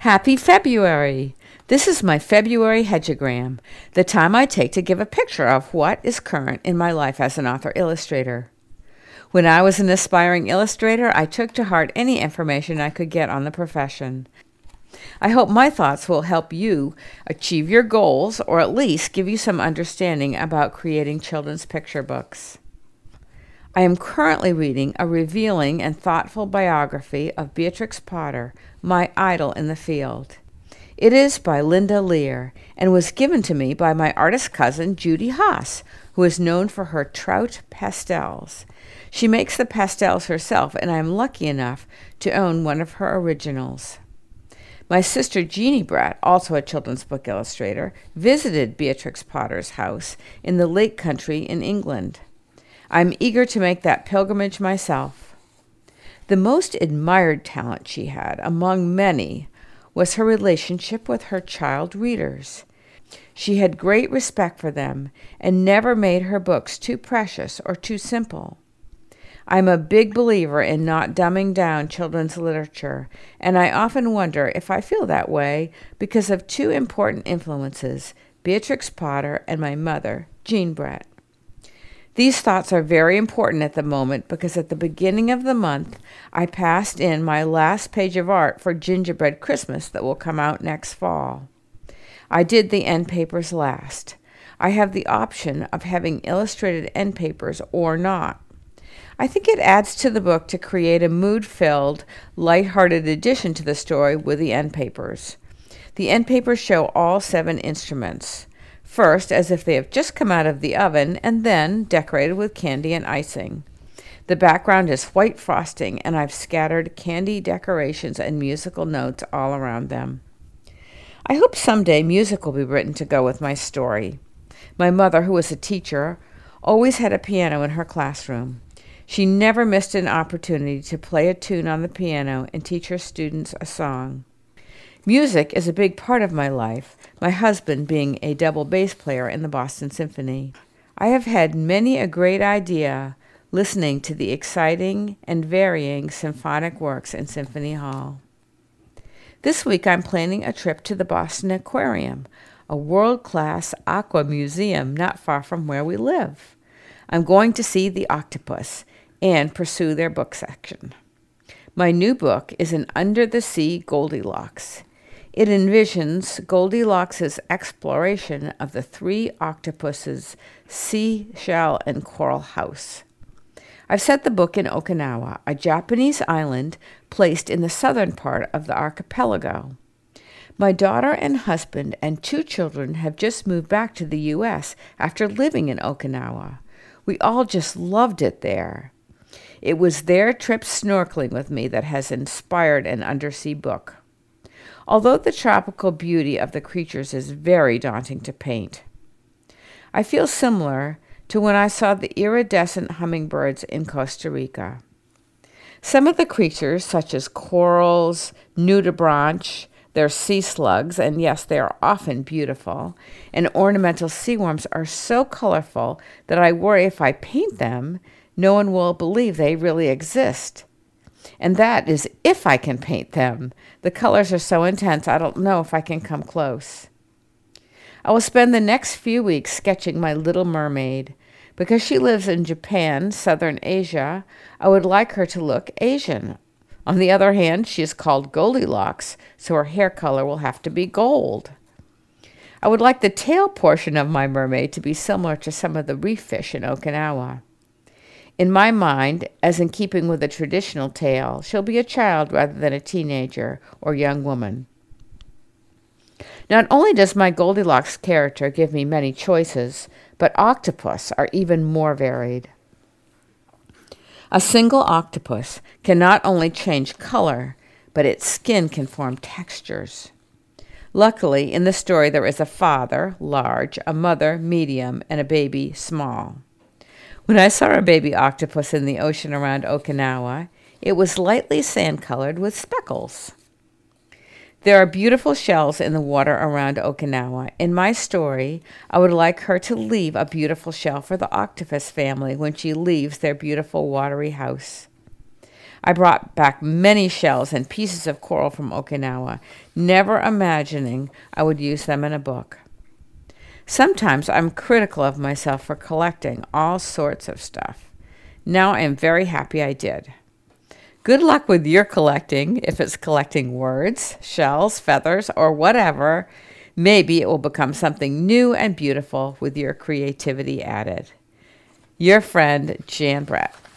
Happy February! This is my February hedgeogram, the time I take to give a picture of what is current in my life as an author-illustrator. When I was an aspiring illustrator, I took to heart any information I could get on the profession. I hope my thoughts will help you achieve your goals or at least give you some understanding about creating children's picture books. I am currently reading a revealing and thoughtful biography of Beatrix Potter, my idol in the field. It is by Linda Lear and was given to me by my artist cousin Judy Haas, who is known for her trout pastels. She makes the pastels herself, and I am lucky enough to own one of her originals. My sister Jeannie Brett, also a children's book illustrator, visited Beatrix Potter's house in the Lake Country in England. I'm eager to make that pilgrimage myself. The most admired talent she had, among many, was her relationship with her child readers. She had great respect for them and never made her books too precious or too simple. I'm a big believer in not dumbing down children's literature, and I often wonder if I feel that way because of two important influences, Beatrix Potter and my mother, Jean Brett. These thoughts are very important at the moment because at the beginning of the month, I passed in my last page of art for Gingerbread Christmas that will come out next fall. I did the end papers last. I have the option of having illustrated end papers or not. I think it adds to the book to create a mood-filled, light-hearted addition to the story with the end papers. The end papers show all 7 instruments. First, as if they have just come out of the oven, and then decorated with candy and icing. The background is white frosting, and I've scattered candy decorations and musical notes all around them. I hope someday music will be written to go with my story. My mother, who was a teacher, always had a piano in her classroom. She never missed an opportunity to play a tune on the piano and teach her students a song. Music is a big part of my life, my husband being a double bass player in the Boston Symphony. I have had many a great idea listening to the exciting and varying symphonic works in Symphony Hall. This week I'm planning a trip to the Boston Aquarium, a world-class aqua museum not far from where we live. I'm going to see the octopus and pursue their book section. My new book is an Under-the-Sea Goldilocks. It envisions Goldilocks' exploration of the 3 octopuses' seashell and coral house. I've set the book in Okinawa, a Japanese island placed in the southern part of the archipelago. My daughter and husband and 2 children have just moved back to the U.S. after living in Okinawa. We all just loved it there. It was their trip snorkeling with me that has inspired an undersea book. Although the tropical beauty of the creatures is very daunting to paint. I feel similar to when I saw the iridescent hummingbirds in Costa Rica. Some of the creatures, such as corals, nudibranch, they're sea slugs, and yes, they are often beautiful, and ornamental sea worms are so colorful that I worry if I paint them, no one will believe they really exist. And that is if I can paint them. The colors are so intense, I don't know if I can come close. I will spend the next few weeks sketching my little mermaid. Because she lives in Japan, Southern Asia, I would like her to look Asian. On the other hand, she is called Goldilocks, so her hair color will have to be gold. I would like the tail portion of my mermaid to be similar to some of the reef fish in Okinawa. In my mind, as in keeping with the traditional tale, she'll be a child rather than a teenager or young woman. Not only does my Goldilocks character give me many choices, but octopus are even more varied. A single octopus can not only change color, but its skin can form textures. Luckily, in the story there is a father, large, a mother, medium, and a baby, small. When I saw a baby octopus in the ocean around Okinawa, it was lightly sand-colored with speckles. There are beautiful shells in the water around Okinawa. In my story, I would like her to leave a beautiful shell for the octopus family when she leaves their beautiful watery house. I brought back many shells and pieces of coral from Okinawa, never imagining I would use them in a book. Sometimes I'm critical of myself for collecting all sorts of stuff. Now I am very happy I did. Good luck with your collecting, if it's collecting words, shells, feathers, or whatever. Maybe it will become something new and beautiful with your creativity added. Your friend, Jan Brett.